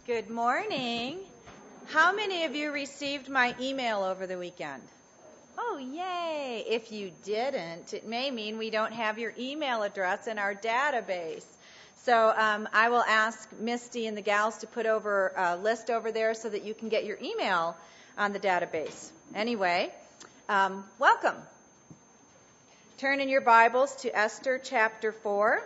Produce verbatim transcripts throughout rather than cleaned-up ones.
Good morning. How many of you received my email over the weekend? Oh, yay. If you didn't, it may mean we don't have your email address in our database. So um, I will ask Misty and the gals to put over a list over there so that you can get your email on the database. Anyway, um, welcome. Turn in your Bibles to Esther chapter four.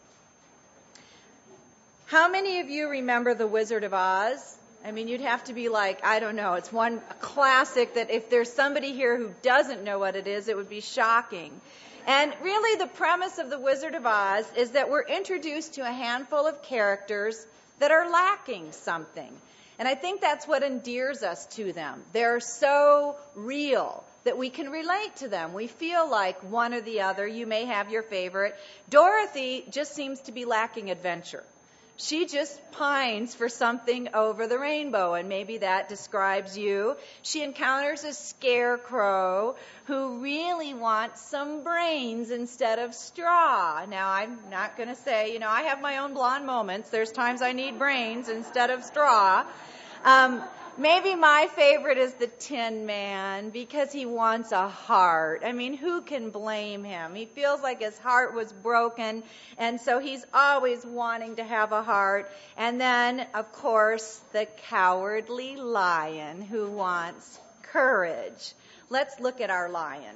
How many of you remember The Wizard of Oz? I mean, you'd have to be like, I don't know, it's one classic that if there's somebody here who doesn't know what it is, it would be shocking. And really the premise of The Wizard of Oz is that we're introduced to a handful of characters that are lacking something. And I think that's what endears us to them. They're so real that we can relate to them. We feel like one or the other. You may have your favorite. Dorothy just seems to be lacking adventure. She just pines for something over the rainbow, and maybe that describes you. She encounters a scarecrow who really wants some brains instead of straw. Now, I'm not going to say, you know, I have my own blonde moments. There's times I need brains instead of straw. Um, maybe my favorite is the Tin Man because he wants a heart. I mean, who can blame him? He feels like his heart was broken, and so he's always wanting to have a heart. And then, of course, the Cowardly Lion who wants courage. Let's look at our lion.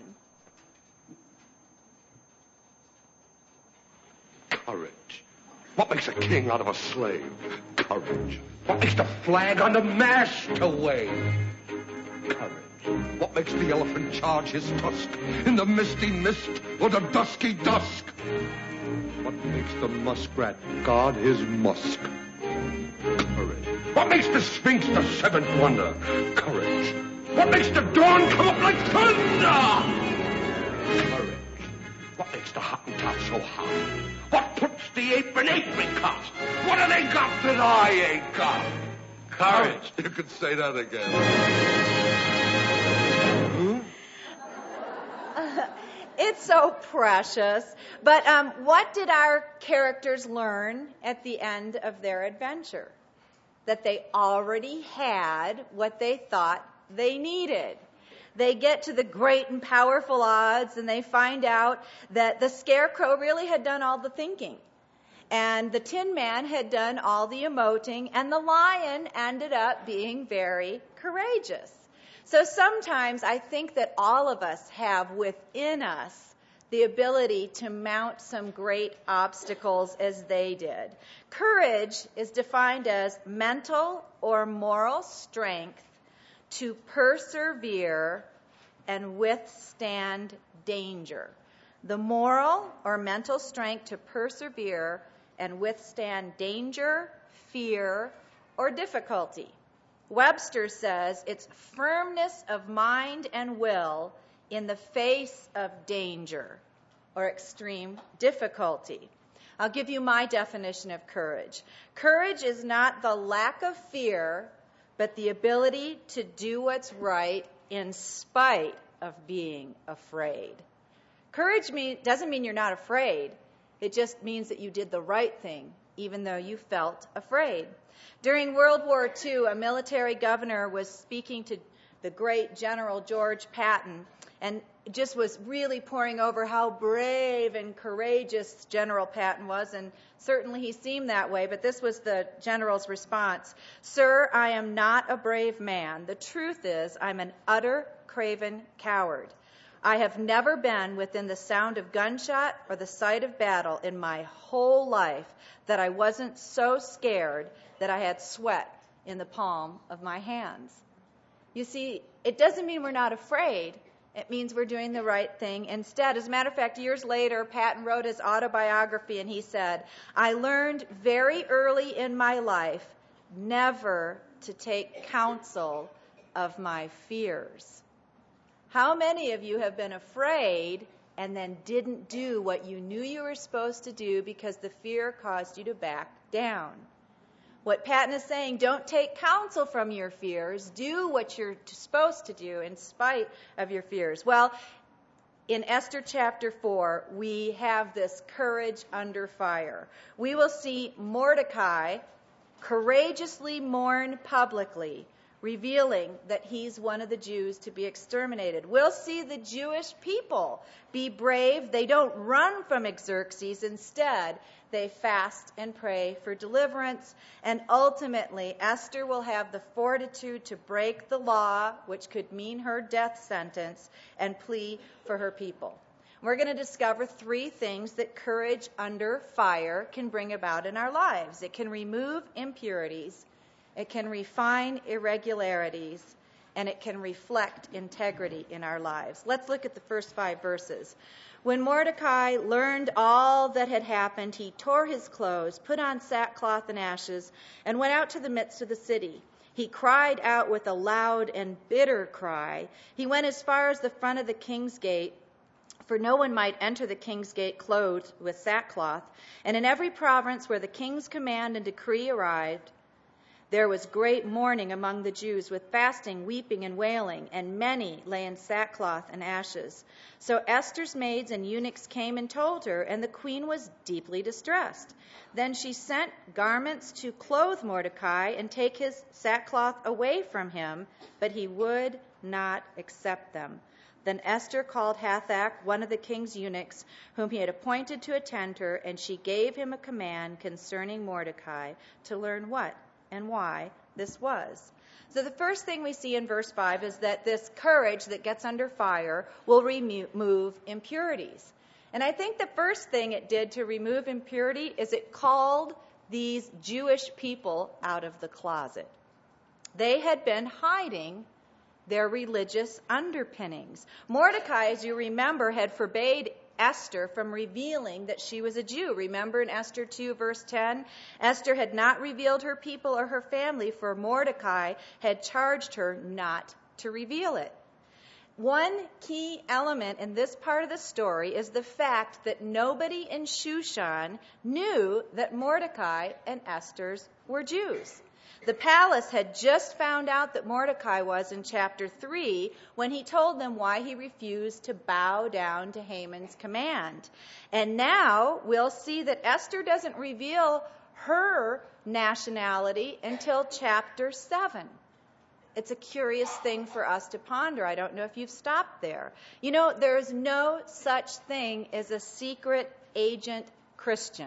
Courage. What makes a king out of a slave? Courage. What makes the flag on the mast to wave? Courage. What makes the elephant charge his tusk in the misty mist or the dusky dusk? What makes the muskrat guard his musk? Courage. What makes the sphinx the seventh wonder? Courage. What makes the dawn come up like thunder? Courage. What makes the Hottentot so hot? What puts the ape in apricot? What have they got that I ain't got? Courage. You could say that again. Hmm? Uh, it's so precious. But um, what did our characters learn at the end of their adventure? That they already had what they thought they needed. They get to the great and powerful Oz, and they find out that the Scarecrow really had done all the thinking. And the Tin Man had done all the emoting, and the lion ended up being very courageous. So sometimes I think that all of us have within us the ability to mount some great obstacles as they did. Courage is defined as mental or moral strength to persevere and withstand danger. The moral or mental strength to persevere and withstand danger, fear, or difficulty. Webster says it's firmness of mind and will in the face of danger or extreme difficulty. I'll give you my definition of courage. Courage is not the lack of fear, but the ability to do what's right in spite of being afraid. Courage mean, doesn't mean you're not afraid. It just means that you did the right thing, even though you felt afraid. During World War Two, a military governor was speaking to the great General George Patton, and just was really pouring over how brave and courageous General Patton was, and certainly he seemed that way, but this was the general's response. Sir, I am not a brave man. The truth is, I'm an utter craven coward. I have never been within the sound of gunshot or the sight of battle in my whole life that I wasn't so scared that I had sweat in the palm of my hands. You see, it doesn't mean we're not afraid. It means we're doing the right thing instead. As a matter of fact, years later, Patton wrote his autobiography, and he said, I learned very early in my life never to take counsel of my fears. How many of you have been afraid and then didn't do what you knew you were supposed to do because the fear caused you to back down? What Patton is saying, don't take counsel from your fears. Do what you're supposed to do in spite of your fears. Well, in Esther chapter four, we have this courage under fire. We will see Mordecai courageously mourn publicly, revealing that he's one of the Jews to be exterminated. We'll see the Jewish people be brave. They don't run from Xerxes. Instead, they fast and pray for deliverance. And ultimately, Esther will have the fortitude to break the law, which could mean her death sentence, and plea for her people. We're going to discover three things that courage under fire can bring about in our lives. It can remove impurities, it can refine irregularities, and it can reflect integrity in our lives. Let's look at the first five verses. When Mordecai learned all that had happened, he tore his clothes, put on sackcloth and ashes, and went out to the midst of the city. He cried out with a loud and bitter cry. He went as far as the front of the king's gate, for no one might enter the king's gate clothed with sackcloth. And in every province where the king's command and decree arrived, there was great mourning among the Jews, with fasting, weeping, and wailing, and many lay in sackcloth and ashes. So Esther's maids and eunuchs came and told her, and the queen was deeply distressed. Then she sent garments to clothe Mordecai and take his sackcloth away from him, but he would not accept them. Then Esther called Hathach, one of the king's eunuchs, whom he had appointed to attend her, and she gave him a command concerning Mordecai to learn what and why this was. So the first thing we see in verse five is that this courage that gets under fire will remove impurities. And I think the first thing it did to remove impurity is it called these Jewish people out of the closet. They had been hiding their religious underpinnings. Mordecai, as you remember, had forbade Esther from revealing that she was a Jew. Remember in Esther two, verse ten? Esther had not revealed her people or her family, for Mordecai had charged her not to reveal it. One key element in this part of the story is the fact that nobody in Shushan knew that Mordecai and Esther's were Jews. The palace had just found out that Mordecai was in chapter three when he told them why he refused to bow down to Haman's command. And now we'll see that Esther doesn't reveal her nationality until chapter seven. It's a curious thing for us to ponder. I don't know if you've stopped there. You know, there's no such thing as a secret agent Christian.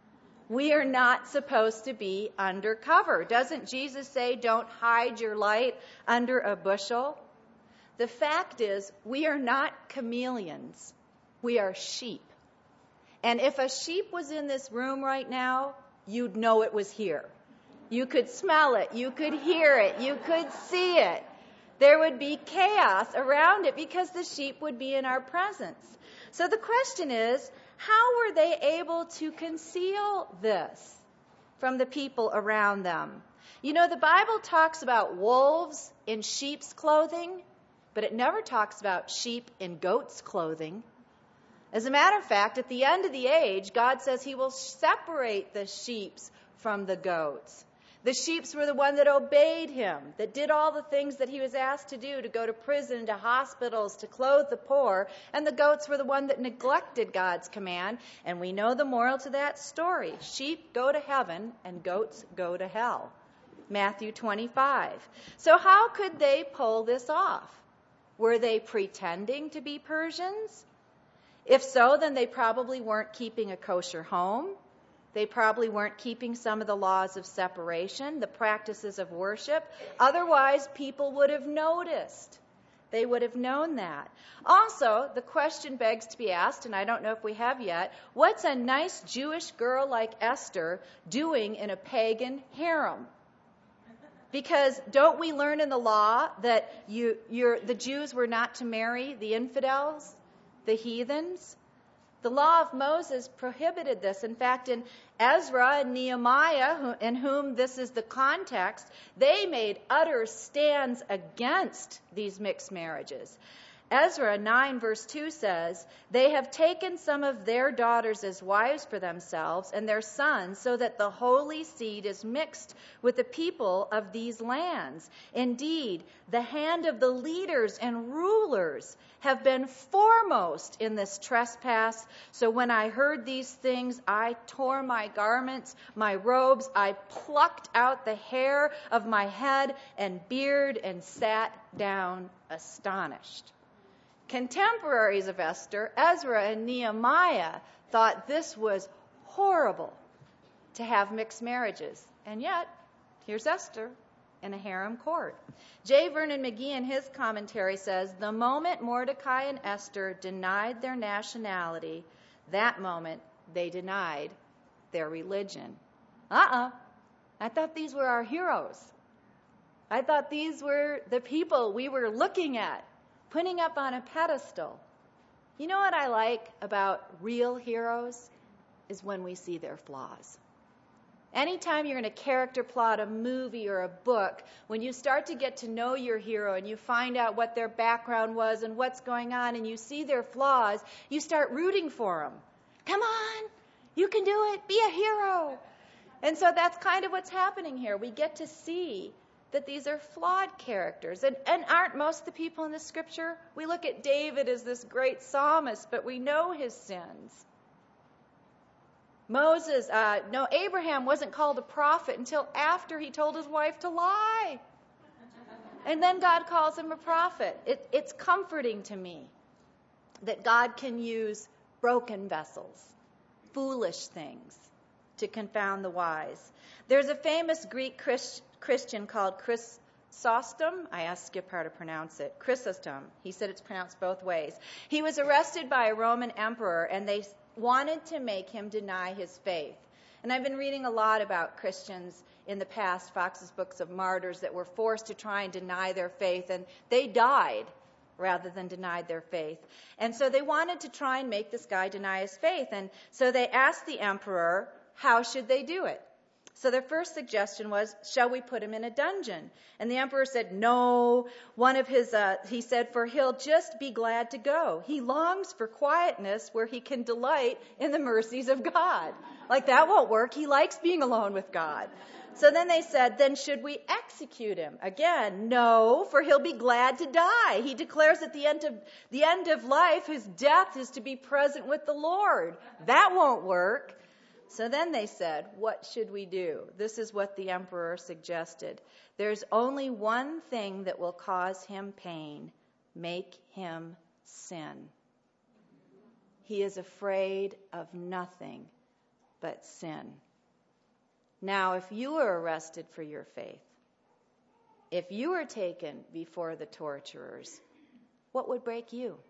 We are not supposed to be undercover. Doesn't Jesus say, don't hide your light under a bushel? The fact is, we are not chameleons. We are sheep. And if a sheep was in this room right now, you'd know it was here. You could smell it. You could hear it. You could see it. There would be chaos around it because the sheep would be in our presence. So the question is, how were they able to conceal this from the people around them? You know, the Bible talks about wolves in sheep's clothing, but it never talks about sheep in goat's clothing. As a matter of fact, at the end of the age, God says he will separate the sheep from the goats. The sheep were the one that obeyed him, that did all the things that he was asked to do, to go to prison, to hospitals, to clothe the poor. And the goats were the one that neglected God's command. And we know the moral to that story. Sheep go to heaven and goats go to hell. Matthew twenty-five. So how could they pull this off? Were they pretending to be Persians? If so, then they probably weren't keeping a kosher home. They probably weren't keeping some of the laws of separation, the practices of worship. Otherwise, people would have noticed. They would have known that. Also, the question begs to be asked, and I don't know if we have yet, what's a nice Jewish girl like Esther doing in a pagan harem? Because don't we learn in the law that you, you're, the Jews were not to marry the infidels, the heathens? The law of Moses prohibited this. In fact, in Ezra and Nehemiah, who, in whom this is the context, they made utter stands against these mixed marriages. Ezra nine verse two says, "They have taken some of their daughters as wives for themselves and their sons, so that the holy seed is mixed with the people of these lands. Indeed, the hand of the leaders and rulers have been foremost in this trespass. So when I heard these things, I tore my garments, my robes, I plucked out the hair of my head and beard and sat down astonished." Contemporaries of Esther, Ezra and Nehemiah, thought this was horrible to have mixed marriages. And yet, here's Esther in a harem court. J. Vernon McGee in his commentary says, "The moment Mordecai and Esther denied their nationality, that moment they denied their religion." Uh-uh. I thought these were our heroes. I thought these were the people we were looking at, putting up on a pedestal. You know what I like about real heroes is when we see their flaws. Anytime you're going to character plot a movie or a book, when you start to get to know your hero and you find out what their background was and what's going on and you see their flaws, you start rooting for them. Come on, you can do it, be a hero. And so that's kind of what's happening here. We get to see that these are flawed characters. And, and aren't most of the people in the scripture? We look at David as this great psalmist, but we know his sins. Moses, uh, no, Abraham wasn't called a prophet until after he told his wife to lie. And then God calls him a prophet. It, it's comforting to me that God can use broken vessels, foolish things, to confound the wise. There's a famous Greek Christian Christian called Chrysostom. I asked Skip how to pronounce it. Chrysostom. He said it's pronounced both ways. He was arrested by a Roman emperor, and they wanted to make him deny his faith. And I've been reading a lot about Christians in the past, Fox's Books of Martyrs, that were forced to try and deny their faith, and they died rather than denied their faith. And so they wanted to try and make this guy deny his faith. And so they asked the emperor, how should they do it? So their first suggestion was, shall we put him in a dungeon? And the emperor said, no. One of his, uh, he said, for he'll just be glad to go. He longs for quietness where he can delight in the mercies of God. Like, that won't work. He likes being alone with God. So then they said, then should we execute him? Again, no, for he'll be glad to die. He declares at the end of the end of life, his death is to be present with the Lord. That won't work. So then they said, what should we do? This is what the emperor suggested. There's only one thing that will cause him pain. Make him sin. He is afraid of nothing but sin. Now, if you were arrested for your faith, if you were taken before the torturers, what would break you?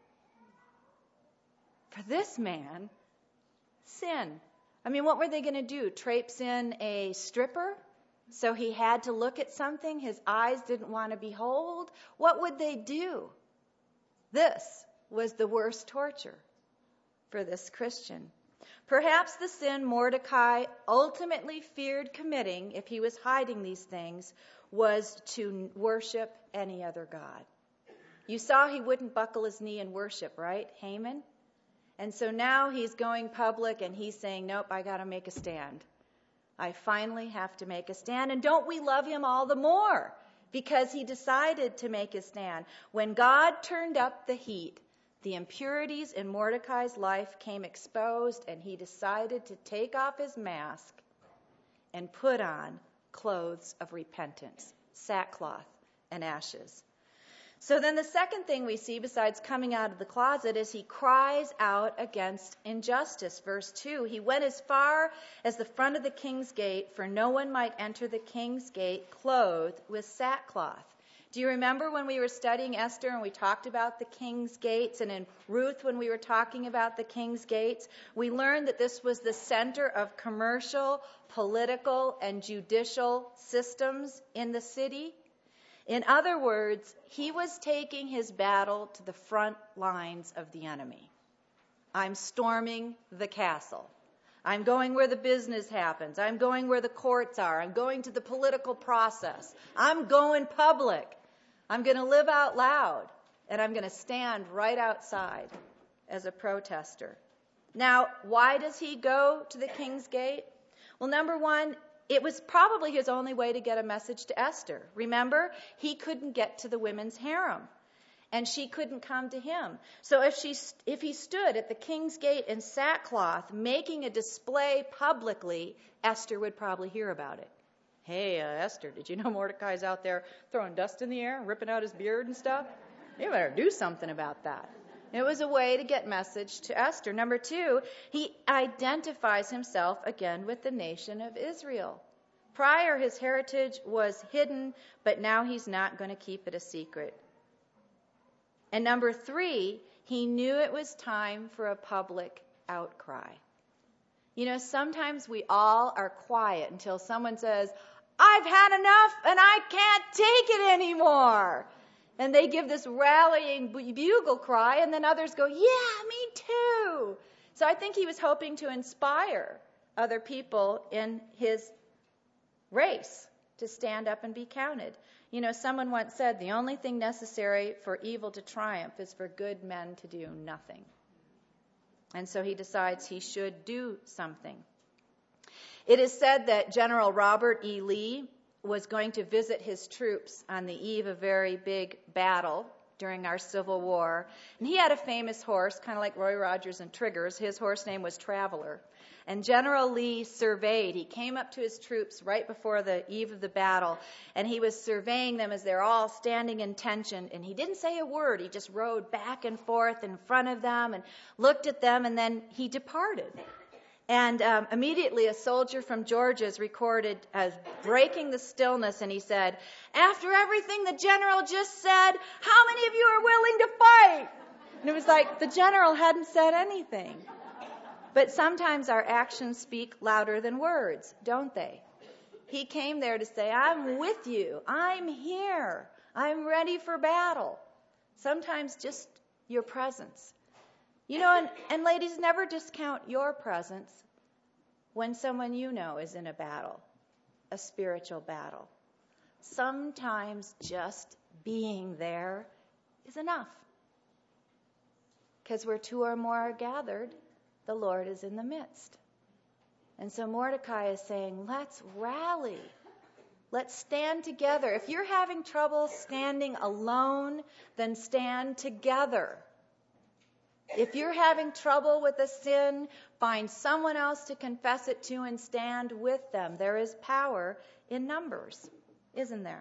For this man, sin. I mean, what were they going to do? Traipse in a stripper? So he had to look at something his eyes didn't want to behold? What would they do? This was the worst torture for this Christian. Perhaps the sin Mordecai ultimately feared committing, if he was hiding these things, was to worship any other god. You saw he wouldn't buckle his knee in worship, right, Haman? And so now he's going public and he's saying, nope, I got to make a stand. I finally have to make a stand. And don't we love him all the more because he decided to make a stand. When God turned up the heat, the impurities in Mordecai's life came exposed, and he decided to take off his mask and put on clothes of repentance, sackcloth and ashes. So then the second thing we see besides coming out of the closet is he cries out against injustice. Verse two, he went as far as the front of the king's gate, for no one might enter the king's gate clothed with sackcloth. Do you remember when we were studying Esther and we talked about the king's gates, and in Ruth when we were talking about the king's gates, we learned that this was the center of commercial, political, and judicial systems in the city? In other words, he was taking his battle to the front lines of the enemy. I'm storming the castle. I'm going where the business happens. I'm going where the courts are. I'm going to the political process. I'm going public. I'm going to live out loud. and I'm going to stand right outside as a protester. Now, why does he go to the king's gate? Well, number one, it was probably his only way to get a message to Esther. Remember, he couldn't get to the women's harem, and she couldn't come to him. So if she, if he stood at the king's gate in sackcloth, making a display publicly, Esther would probably hear about it. Hey, uh, Esther, did you know Mordecai's out there throwing dust in the air, ripping out his beard and stuff? You better do something about that. It was a way to get message to Esther. Number two, he identifies himself again with the nation of Israel. Prior, his heritage was hidden, but now he's not going to keep it a secret. And number three, he knew it was time for a public outcry. You know, sometimes we all are quiet until someone says, I've had enough and I can't take it anymore. And they give this rallying bugle cry, and then others go, yeah, me too. So I think he was hoping to inspire other people in his race to stand up and be counted. You know, someone once said, the only thing necessary for evil to triumph is for good men to do nothing. And so he decides he should do something. It is said that General Robert E. Lee was going to visit his troops on the eve of a very big battle during our Civil War. And he had a famous horse, kind of like Roy Rogers and Trigger's. His horse name was Traveler. And General Lee surveyed. He came up to his troops right before the eve of the battle, and he was surveying them as they're all standing in tension. And he didn't say a word. He just rode back and forth in front of them and looked at them, and then he departed. And um, immediately a soldier from Georgia is recorded as breaking the stillness, and he said, after everything the general just said, how many of you are willing to fight? And it was like the general hadn't said anything. But sometimes our actions speak louder than words, don't they? He came there to say, I'm with you. I'm here. I'm ready for battle. Sometimes just your presence. You know, and, and ladies, never discount your presence when someone you know is in a battle, a spiritual battle. Sometimes just being there is enough. Because where two or more are gathered, the Lord is in the midst. And so Mordecai is saying, let's rally. Let's stand together. If you're having trouble standing alone, then stand together. If you're having trouble with a sin, find someone else to confess it to and stand with them. There is power in numbers, isn't there?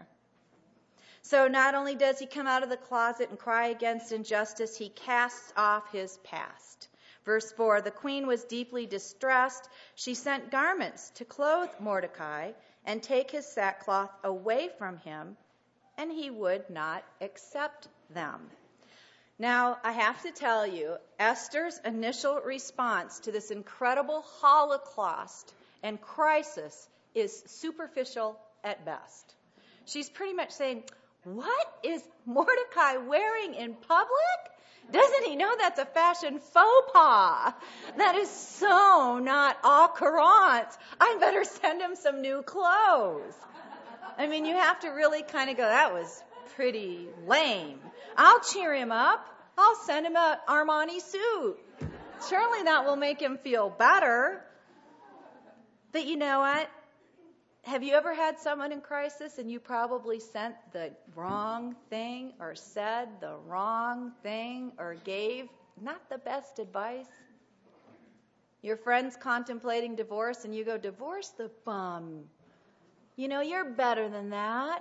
So not only does he come out of the closet and cry against injustice, he casts off his past. Verse four, the queen was deeply distressed. She sent garments to clothe Mordecai and take his sackcloth away from him, and he would not accept them. Now, I have to tell you, Esther's initial response to this incredible holocaust and crisis is superficial at best. She's pretty much saying, what is Mordecai wearing in public? Doesn't he know that's a fashion faux pas? That is so not au courant. I better send him some new clothes. I mean, you have to really kind of go, that was pretty lame. I'll cheer him up. I'll send him an Armani suit. Surely that will make him feel better. But you know what? Have you ever had someone in crisis and you probably sent the wrong thing or said the wrong thing or gave not the best advice? Your friend's contemplating divorce and you go, divorce the bum. You know, you're better than that.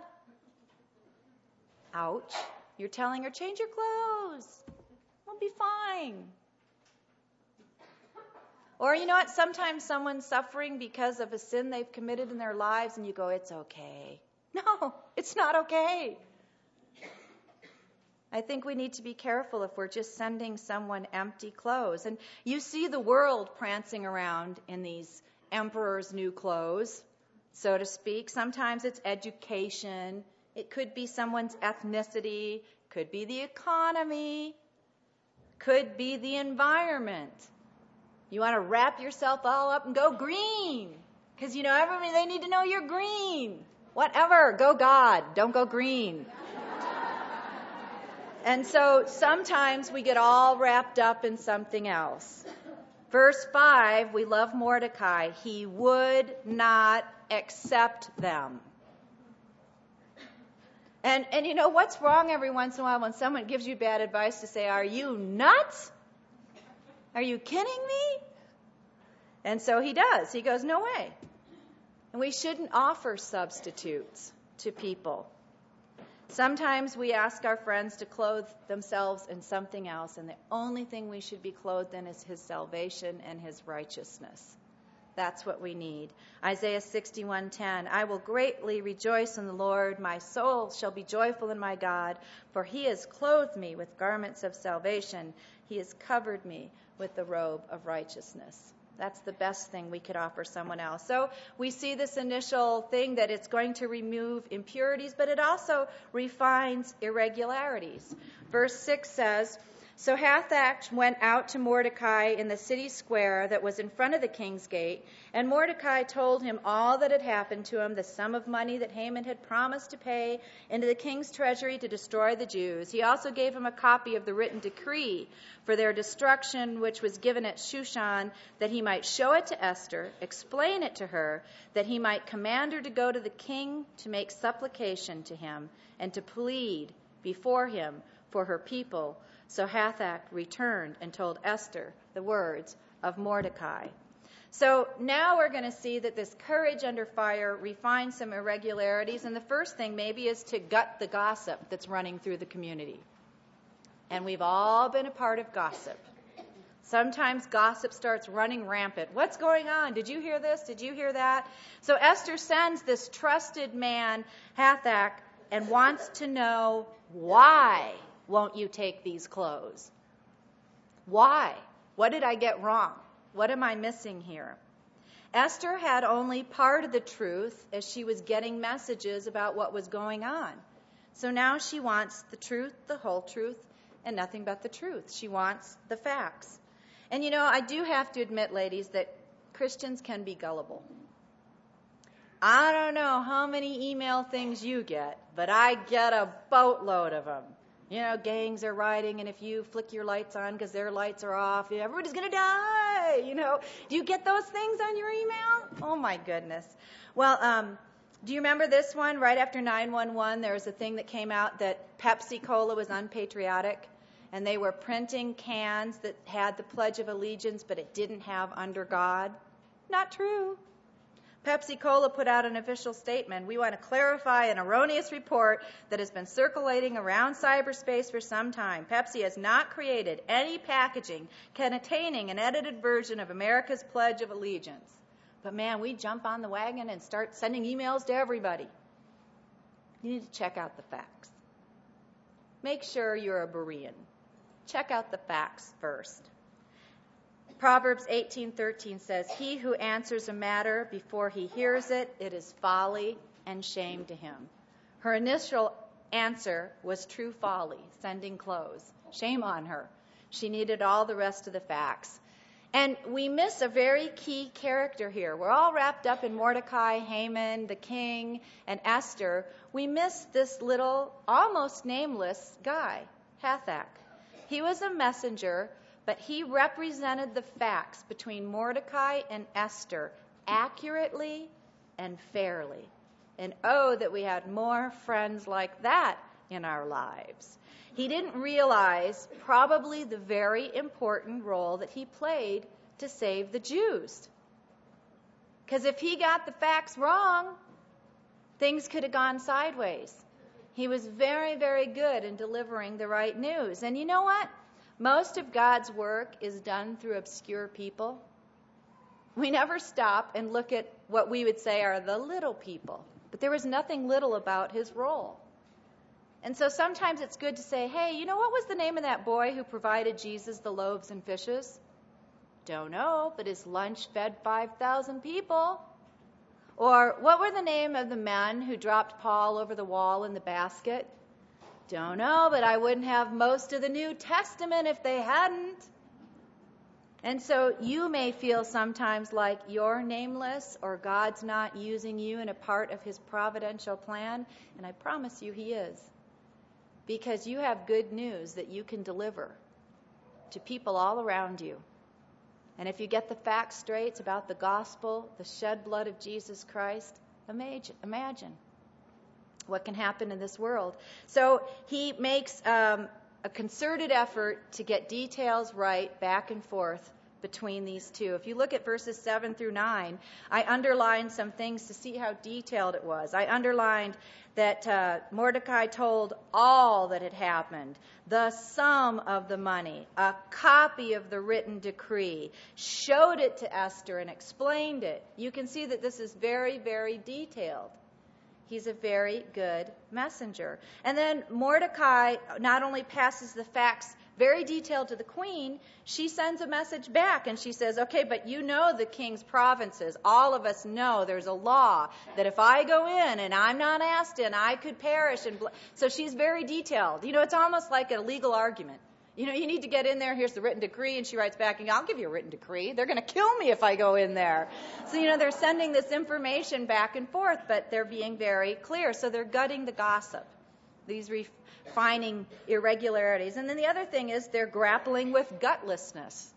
Ouch. You're telling her, change your clothes. We'll be fine. Or, you know what, sometimes someone's suffering because of a sin they've committed in their lives, and you go, it's okay. No, it's not okay. I think we need to be careful if we're just sending someone empty clothes. And you see the world prancing around in these emperor's new clothes, so to speak. Sometimes it's education. It could be someone's ethnicity, could be the economy, could be the environment. You want to wrap yourself all up and go green. Because, you know, everybody, they need to know you're green. Whatever, go God, don't go green. And so sometimes we get all wrapped up in something else. Verse five, we love Mordecai. He would not accept them. And and you know what's wrong every once in a while when someone gives you bad advice to say, are you nuts? Are you kidding me? And so he does. He goes, no way. And we shouldn't offer substitutes to people. Sometimes we ask our friends to clothe themselves in something else, and the only thing we should be clothed in is his salvation and his righteousness. That's what we need. Isaiah sixty-one ten, I will greatly rejoice in the Lord. My soul shall be joyful in my God, for he has clothed me with garments of salvation. He has covered me with the robe of righteousness. That's the best thing we could offer someone else. So we see this initial thing that it's going to remove impurities, but it also refines irregularities. Verse six says, so Hathach went out to Mordecai in the city square that was in front of the king's gate, and Mordecai told him all that had happened to him, the sum of money that Haman had promised to pay into the king's treasury to destroy the Jews. He also gave him a copy of the written decree for their destruction, which was given at Shushan, that he might show it to Esther, explain it to her, that he might command her to go to the king to make supplication to him and to plead before him for her people. So Hathach returned and told Esther the words of Mordecai. So now we're going to see that this courage under fire refines some irregularities. And the first thing maybe is to gut the gossip that's running through the community. And we've all been a part of gossip. Sometimes gossip starts running rampant. What's going on? Did you hear this? Did you hear that? So Esther sends this trusted man, Hathach, and wants to know why. Won't you take these clothes? Why? What did I get wrong? What am I missing here? Esther had only part of the truth as she was getting messages about what was going on. So now she wants the truth, the whole truth, and nothing but the truth. She wants the facts. And you know, I do have to admit, ladies, that Christians can be gullible. I don't know how many email things you get, but I get a boatload of them. You know, gangs are riding, and if you flick your lights on because their lights are off, everybody's going to die. You know, do you get those things on your email? Oh, my goodness. Well, um, do you remember this one? Right after nine one one, there was a thing that came out that Pepsi Cola was unpatriotic, and they were printing cans that had the Pledge of Allegiance, but it didn't have under God. Not true. Pepsi Cola put out an official statement. We want to clarify an erroneous report that has been circulating around cyberspace for some time. Pepsi has not created any packaging containing an edited version of America's Pledge of Allegiance. But man, we jump on the wagon and start sending emails to everybody. You need to check out the facts. Make sure you're a Berean. Check out the facts first. Proverbs eighteen thirteen says, he who answers a matter before he hears it, it is folly and shame to him. Her initial answer was true folly, sending clothes. Shame on her. She needed all the rest of the facts. And we miss a very key character here. We're all wrapped up in Mordecai, Haman, the king, and Esther. We miss this little, almost nameless guy, Hathach. He was a messenger, but he represented the facts between Mordecai and Esther accurately and fairly. And oh, that we had more friends like that in our lives. He didn't realize probably the very important role that he played to save the Jews. Because if he got the facts wrong, things could have gone sideways. He was very, very good in delivering the right news. And you know what? Most of God's work is done through obscure people. We never stop and look at what we would say are the little people. But there was nothing little about his role. And so sometimes it's good to say, hey, you know, what was the name of that boy who provided Jesus the loaves and fishes? Don't know, but his lunch fed five thousand people. Or what were the name of the men who dropped Paul over the wall in the basket? Don't know, but I wouldn't have most of the New Testament if they hadn't. And so you may feel sometimes like you're nameless or God's not using you in a part of his providential plan, and I promise you he is. because you have good news that you can deliver to people all around you. And if you get the facts straight, it's about the gospel, the shed blood of Jesus Christ. Imagine, imagine what can happen in this world. So he makes um, a concerted effort to get details right back and forth between these two. If you look at verses seven through nine, I underlined some things to see how detailed it was. I underlined that uh, Mordecai told all that had happened, the sum of the money, a copy of the written decree, showed it to Esther and explained it. You can see that this is very, very detailed. He's a very good messenger. And then Mordecai not only passes the facts very detailed to the queen, she sends a message back and she says, okay, but you know the king's provinces. All of us know there's a law that if I go in and I'm not asked in, I could perish. And bl-. So she's very detailed. You know, it's almost like a legal argument. You know, you need to get in there. Here's the written decree. And she writes back, and I'll give you a written decree. They're going to kill me if I go in there. So, you know, they're sending this information back and forth, but they're being very clear. So they're gutting the gossip, these refining irregularities. And then the other thing is they're grappling with gutlessness.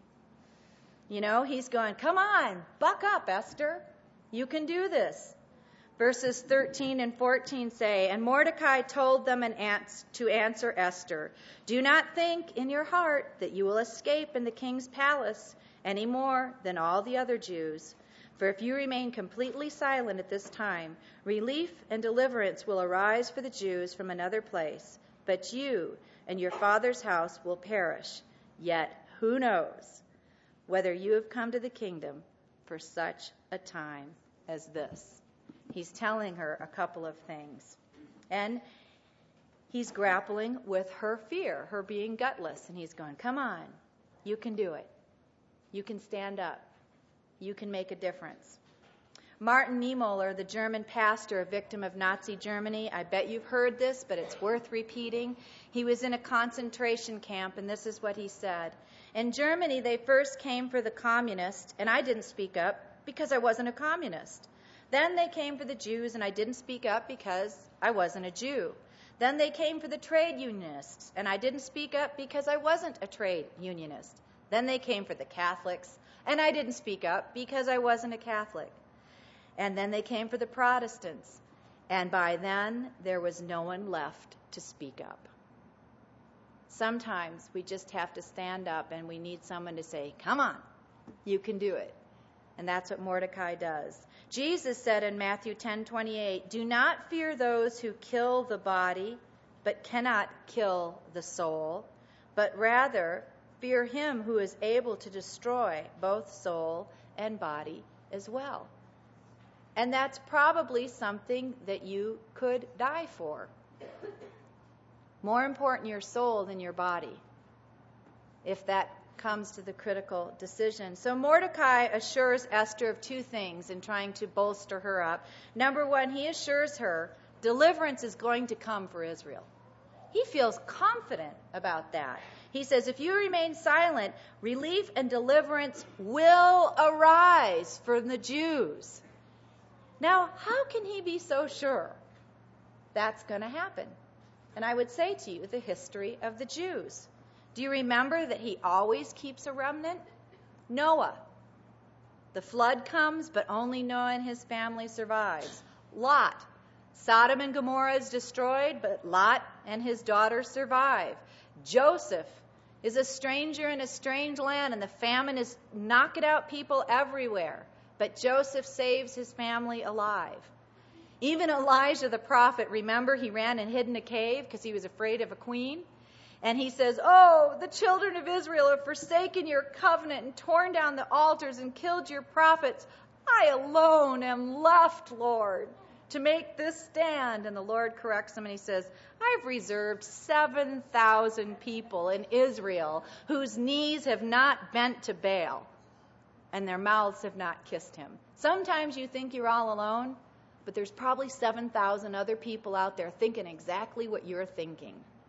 You know, he's going, come on, buck up, Esther. You can do this. Verses thirteen and fourteen say, and Mordecai told them an ans- to answer Esther, do not think in your heart that you will escape in the king's palace any more than all the other Jews. For if you remain completely silent at this time, relief and deliverance will arise for the Jews from another place, but you and your father's house will perish. Yet who knows whether you have come to the kingdom for such a time as this? He's telling her a couple of things. And he's grappling with her fear, her being gutless. And he's going, come on, you can do it. You can stand up. You can make a difference. Martin Niemöller, the German pastor, a victim of Nazi Germany, I bet you've heard this, but it's worth repeating. He was in a concentration camp, and this is what he said. In Germany, they first came for the communists, and I didn't speak up because I wasn't a communist. Then they came for the Jews, and I didn't speak up because I wasn't a Jew. Then they came for the trade unionists, and I didn't speak up because I wasn't a trade unionist. Then they came for the Catholics, and I didn't speak up because I wasn't a Catholic. And then they came for the Protestants, and by then there was no one left to speak up. Sometimes we just have to stand up, and we need someone to say, come on, you can do it. And that's what Mordecai does. Jesus said in Matthew ten twenty-eight, do not fear those who kill the body, but cannot kill the soul, but rather fear him who is able to destroy both soul and body as well. And that's probably something that you could die for. More important your soul than your body, if that comes to the critical decision. So Mordecai assures Esther of two things in trying to bolster her up. Number one, he assures her deliverance is going to come for Israel. He feels confident about that. He says, if you remain silent, relief and deliverance will arise from the Jews. Now, how can he be so sure that's going to happen? And I would say to you, the history of the Jews. Do you remember that he always keeps a remnant? Noah. The flood comes, but only Noah and his family survives. Lot. Sodom and Gomorrah is destroyed, but Lot and his daughters survive. Joseph is a stranger in a strange land, and the famine is knocking out people everywhere. But Joseph saves his family alive. Even Elijah the prophet, remember, he ran and hid in a cave because he was afraid of a queen. And he says, oh, the children of Israel have forsaken your covenant and torn down the altars and killed your prophets. I alone am left, Lord, to make this stand. And the Lord corrects him and he says, I've reserved seven thousand people in Israel whose knees have not bent to Baal and their mouths have not kissed him. Sometimes you think you're all alone, but there's probably seven thousand other people out there thinking exactly what you're thinking.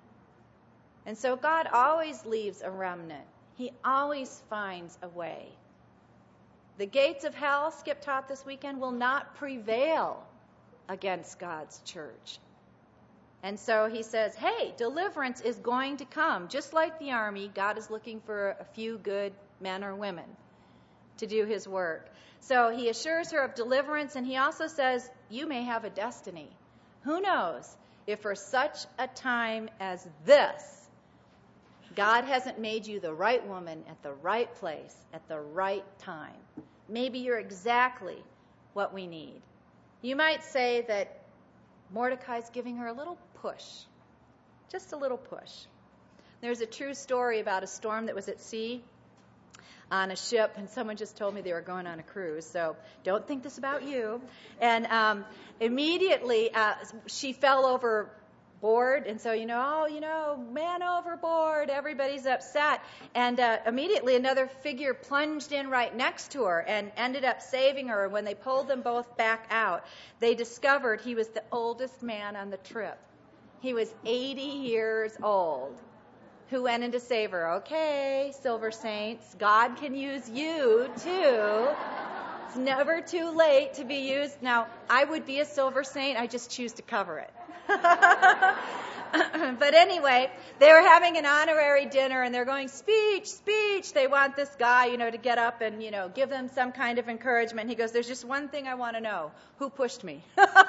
And so God always leaves a remnant. He always finds a way. The gates of hell, Skip taught this weekend, will not prevail against God's church. And so he says, hey, deliverance is going to come. Just like the army, God is looking for a few good men or women to do his work. So he assures her of deliverance, and he also says, you may have a destiny. Who knows if for such a time as this, God hasn't made you the right woman at the right place at the right time. Maybe you're exactly what we need. You might say that Mordecai's giving her a little push, just a little push. There's a true story about a storm that was at sea on a ship, and someone just told me they were going on a cruise, so don't think this about you. And um, immediately uh, she fell overboard, and so, you know, oh, you know, man overboard, everybody's upset. And uh, immediately another figure plunged in right next to her and ended up saving her. When they pulled them both back out, they discovered he was the oldest man on the trip. He was eighty years old. Who went in to save her? Okay, Silver Saints, God can use you too. It's never too late to be used. Now, I would be a Silver Saint. I just choose to cover it. But anyway, they were having an honorary dinner, and they're going, speech, speech. They want this guy, you know, to get up and, you know, give them some kind of encouragement. He goes, there's just one thing I want to know. Who pushed me?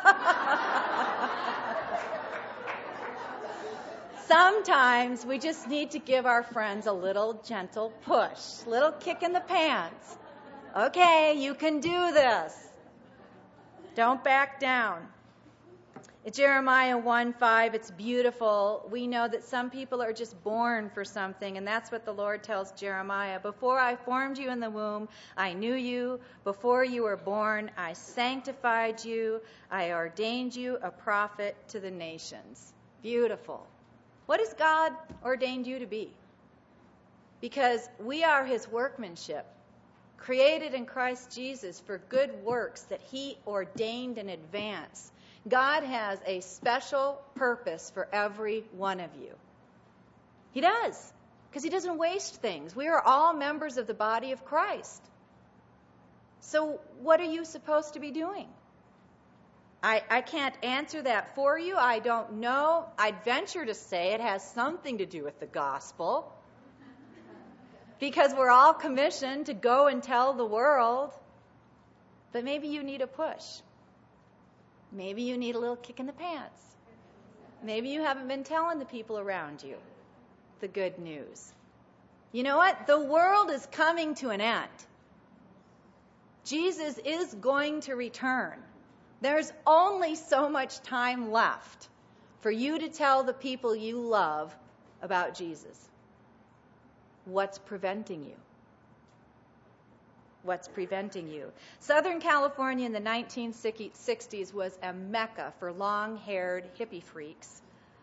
Sometimes we just need to give our friends a little gentle push, a little kick in the pants. Okay, you can do this. Don't back down. In Jeremiah one five, it's beautiful. We know that some people are just born for something, and that's what the Lord tells Jeremiah. Before I formed you in the womb, I knew you. Before you were born, I sanctified you. I ordained you a prophet to the nations. Beautiful. What has God ordained you to be? Because we are his workmanship, created in Christ Jesus for good works that he ordained in advance. God has a special purpose for every one of you. He does, because he doesn't waste things. We are all members of the body of Christ. So what are you supposed to be doing? I, I can't answer that for you. I don't know. I'd venture to say it has something to do with the gospel, because we're all commissioned to go and tell the world. But maybe you need a push. Maybe you need a little kick in the pants. Maybe you haven't been telling the people around you the good news. You know what? The world is coming to an end. Jesus is going to return. There's only so much time left for you to tell the people you love about Jesus. What's preventing you? What's preventing you? Southern California in the nineteen sixties was a mecca for long-haired hippie freaks.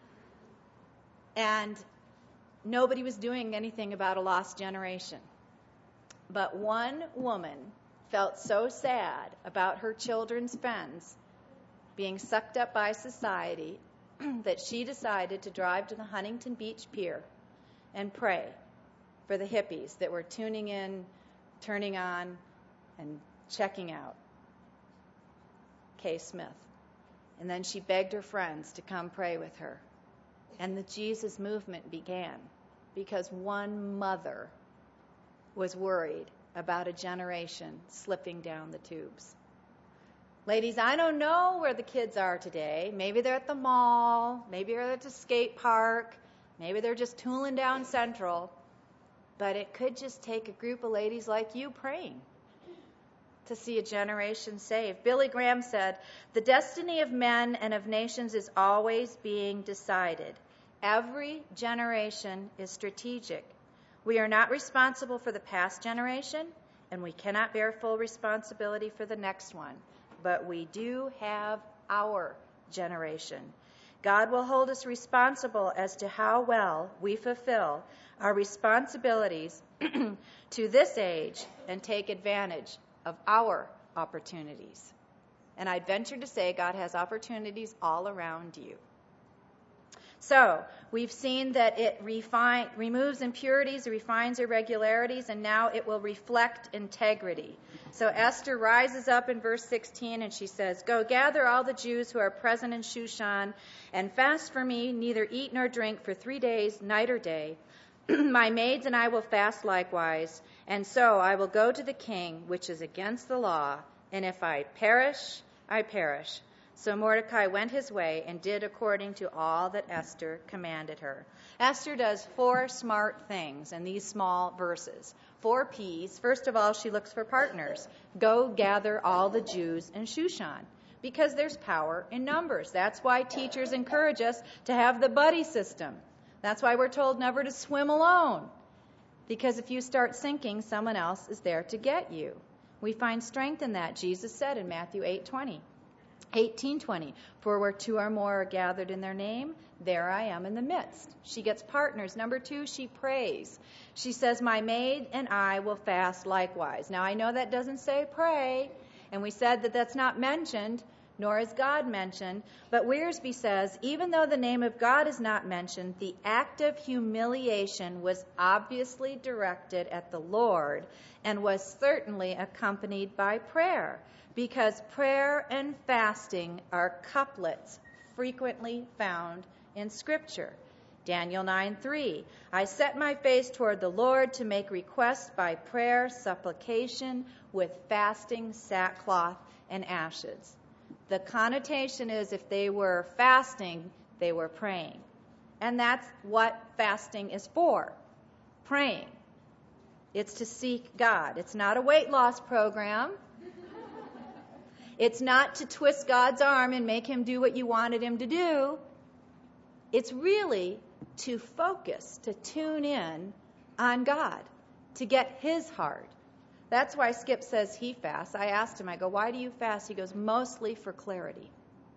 And nobody was doing anything about a lost generation. But one woman felt so sad about her children's friends being sucked up by society that she decided to drive to the Huntington Beach Pier and pray for the hippies that were tuning in, turning on, and checking out. Kay Smith. And then she begged her friends to come pray with her. And the Jesus movement began because one mother was worried about a generation slipping down the tubes. Ladies, I don't know where the kids are today. Maybe they're at the mall. Maybe they're at the skate park. Maybe they're just tooling down Central. But it could just take a group of ladies like you praying to see a generation saved. Billy Graham said, the destiny of men and of nations is always being decided. Every generation is strategic. We are not responsible for the past generation, and we cannot bear full responsibility for the next one. But we do have our generation. God will hold us responsible as to how well we fulfill our responsibilities to this age and take advantage of our opportunities. And I'd venture to say God has opportunities all around you. So we've seen that it refine, removes impurities, refines irregularities, and now it will reflect integrity. So Esther rises up in verse sixteen, and she says, "Go gather all the Jews who are present in Shushan, and fast for me, neither eat nor drink for three days, night or day. My maids and I will fast likewise, and so I will go to the king, which is against the law, and if I perish, I perish." So Mordecai went his way and did according to all that Esther commanded her. Esther does four smart things in these small verses. Four P's. First of all, she looks for partners. Go gather all the Jews in Shushan, because there's power in numbers. That's why teachers encourage us to have the buddy system. That's why we're told never to swim alone, because if you start sinking, someone else is there to get you. We find strength in that. Jesus said in Matthew eight twenty. eighteen twenty, for where two or more are gathered in their name, there I am in the midst. She gets partners. Number two, she prays. She says, my maid and I will fast likewise. Now, I know that doesn't say pray, and we said that that's not mentioned, nor is God mentioned, but Wiersbe says, even though the name of God is not mentioned, the act of humiliation was obviously directed at the Lord and was certainly accompanied by prayer, because prayer and fasting are couplets frequently found in Scripture. Daniel nine three, I set my face toward the Lord to make requests by prayer, supplication, with fasting, sackcloth, and ashes. The connotation is if they were fasting, they were praying. And that's what fasting is for, praying. It's to seek God. It's not a weight loss program. It's not to twist God's arm and make him do what you wanted him to do. It's really to focus, to tune in on God, to get his heart. That's why Skip says he fasts. I asked him, I go, why do you fast? He goes, mostly for clarity.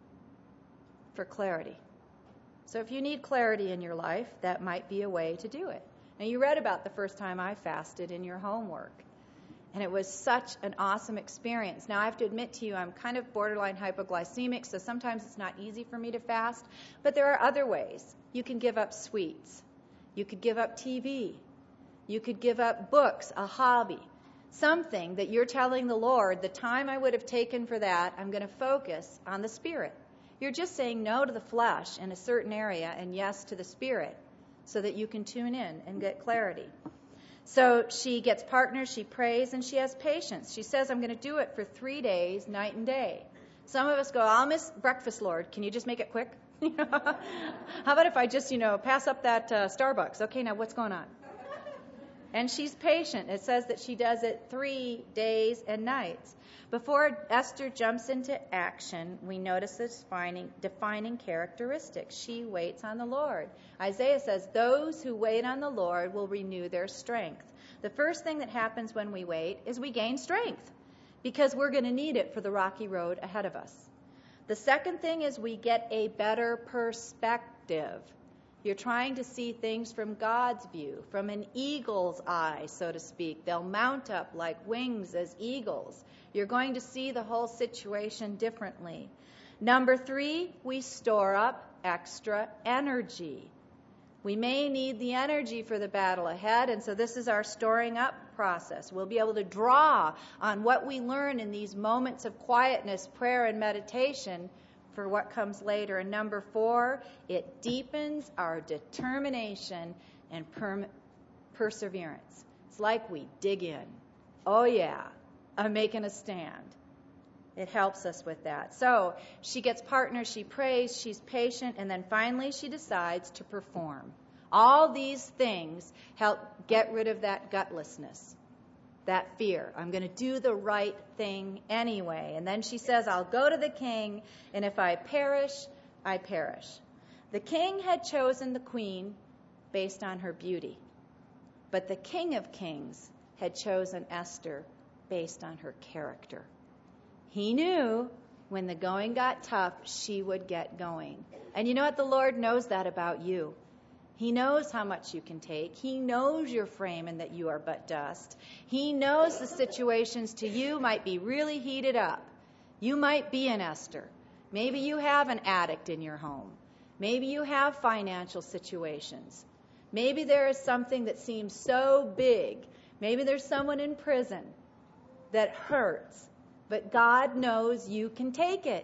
For clarity. So if you need clarity in your life, that might be a way to do it. Now, you read about the first time I fasted in your homework. And it was such an awesome experience. Now, I have to admit to you, I'm kind of borderline hypoglycemic, so sometimes it's not easy for me to fast. But there are other ways. You can give up sweets. You could give up T V. You could give up books, a hobby. Something that you're telling the Lord, the time I would have taken for that, I'm going to focus on the Spirit. You're just saying no to the flesh in a certain area and yes to the Spirit so that you can tune in and get clarity. So she gets partners, she prays, and she has patience. She says, I'm going to do it for three days, night and day. Some of us go, I'll miss breakfast, Lord. Can you just make it quick? How about if I just, you know, pass up that uh, Starbucks? Okay, now what's going on? And she's patient. It says that she does it three days and nights. Before Esther jumps into action, we notice this defining, defining characteristic. She waits on the Lord. Isaiah says, those who wait on the Lord will renew their strength. The first thing that happens when we wait is we gain strength, because we're going to need it for the rocky road ahead of us. The second thing is we get a better perspective. You're trying to see things from God's view, from an eagle's eye, so to speak. They'll mount up like wings as eagles. You're going to see the whole situation differently. Number three, we store up extra energy. We may need the energy for the battle ahead, and so this is our storing up process. We'll be able to draw on what we learn in these moments of quietness, prayer, and meditation for what comes later. And number four, it deepens our determination and per- perseverance. It's like we dig in. Oh yeah, I'm making a stand. It helps us with that. So she gets partners, she prays, she's patient, and then finally she decides to perform. All these things help get rid of that gutlessness, that fear. I'm going to do the right thing anyway. And then she says, I'll go to the king, and if I perish, I perish. The king had chosen the queen based on her beauty, but the King of Kings had chosen Esther based on her character. He knew when the going got tough, she would get going. And you know what? The Lord knows that about you. He knows how much you can take. He knows your frame and that you are but dust. He knows the situations to you might be really heated up. You might be an Esther. Maybe you have an addict in your home. Maybe you have financial situations. Maybe there is something that seems so big. Maybe there's someone in prison that hurts, but God knows you can take it.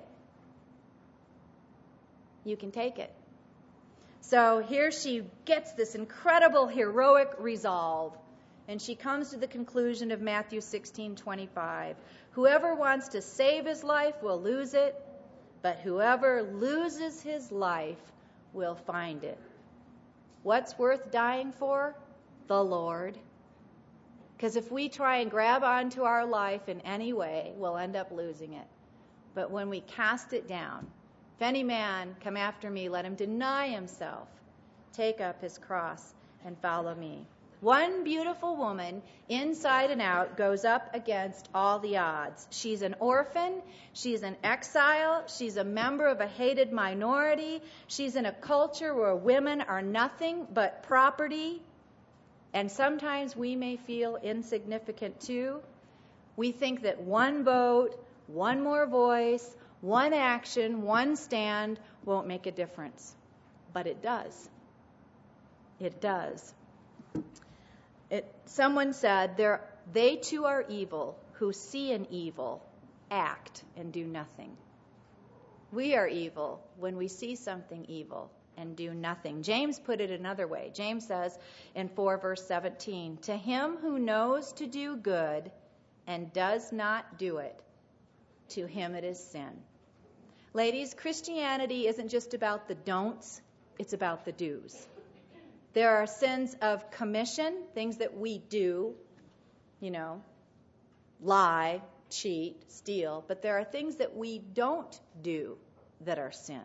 You can take it. So here she gets this incredible heroic resolve, and she comes to the conclusion of Matthew sixteen twenty-five. Whoever wants to save his life will lose it, but whoever loses his life will find it. What's worth dying for? The Lord. Because if we try and grab onto our life in any way, we'll end up losing it. But when we cast it down, if any man come after me, let him deny himself, take up his cross, and follow me. One beautiful woman, inside and out, goes up against all the odds. She's an orphan. She's an exile. She's a member of a hated minority. She's in a culture where women are nothing but property. And sometimes we may feel insignificant too. We think that one vote, one more voice, one action, one stand won't make a difference. But it does. It does. It, someone said, they too are evil who see an evil, act, and do nothing. We are evil when we see something evil and do nothing. James put it another way. James says in four verse seventeen, to him who knows to do good and does not do it, to him it is sin. Ladies, Christianity isn't just about the don'ts, it's about the do's. There are sins of commission, things that we do, you know, lie, cheat, steal, but there are things that we don't do that are sin.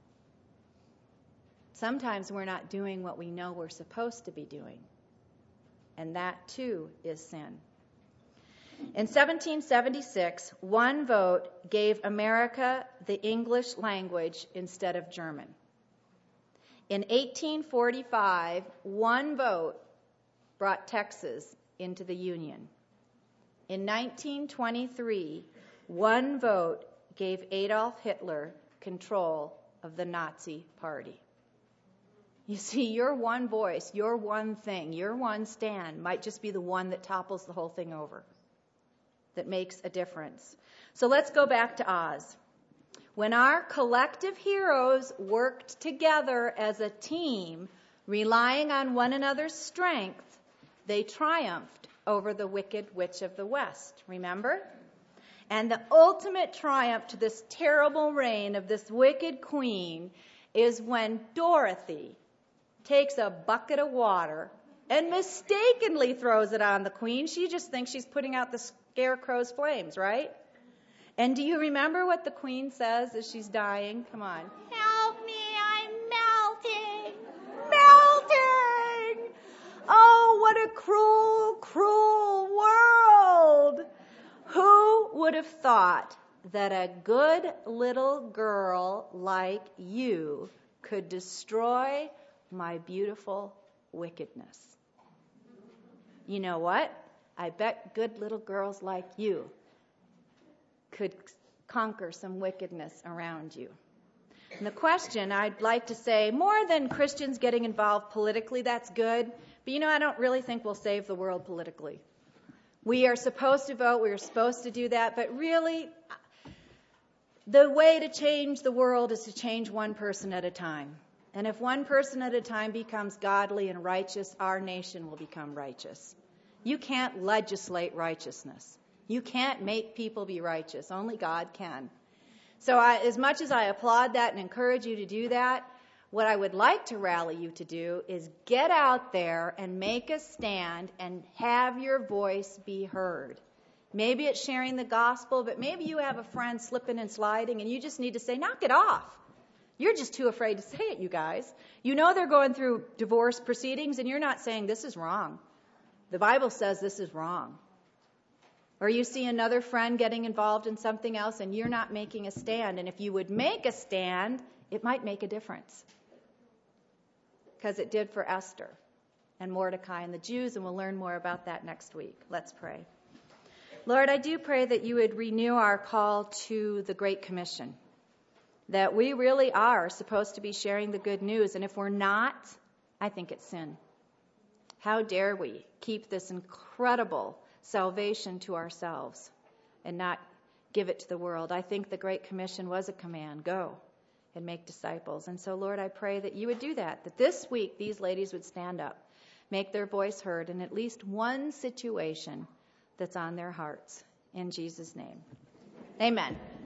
Sometimes we're not doing what we know we're supposed to be doing, and that too is sin. In seventeen seventy-six, one vote gave America the English language instead of German. In eighteen forty-five, one vote brought Texas into the Union. In nineteen twenty-three, one vote gave Adolf Hitler control of the Nazi Party. You see, your one voice, your one thing, your one stand might just be the one that topples the whole thing over, that makes a difference. So let's go back to Oz. When our collective heroes worked together as a team, relying on one another's strength, they triumphed over the wicked witch of the West. Remember? And the ultimate triumph to this terrible reign of this wicked queen is when Dorothy takes a bucket of water and mistakenly throws it on the queen. She just thinks she's putting out the scarecrow's flames, right? And do you remember what the queen says as she's dying? Come on. Help me, I'm melting. Melting! Oh, what a cruel, cruel world. Who would have thought that a good little girl like you could destroy my beautiful wickedness? You know what? I bet good little girls like you could conquer some wickedness around you. And the question, I'd like to say, more than Christians getting involved politically, that's good. But you know, I don't really think we'll save the world politically. We are supposed to vote, we are supposed to do that, but really, the way to change the world is to change one person at a time. And if one person at a time becomes godly and righteous, our nation will become righteous. You can't legislate righteousness. You can't make people be righteous. Only God can. So I, as much as I applaud that and encourage you to do that, what I would like to rally you to do is get out there and make a stand and have your voice be heard. Maybe it's sharing the gospel, but maybe you have a friend slipping and sliding and you just need to say, knock it off. You're just too afraid to say it, you guys. You know they're going through divorce proceedings and you're not saying this is wrong. The Bible says this is wrong. Or you see another friend getting involved in something else and you're not making a stand. And if you would make a stand, it might make a difference. Because it did for Esther and Mordecai and the Jews, and we'll learn more about that next week. Let's pray. Lord, I do pray that you would renew our call to the Great Commission. that we really are supposed to be sharing the good news. And if we're not, I think it's sin. How dare we keep this incredible salvation to ourselves and not give it to the world? I think the Great Commission was a command. Go and make disciples. And so, Lord, I pray that you would do that, that this week these ladies would stand up, make their voice heard in at least one situation that's on their hearts. In Jesus' name, amen.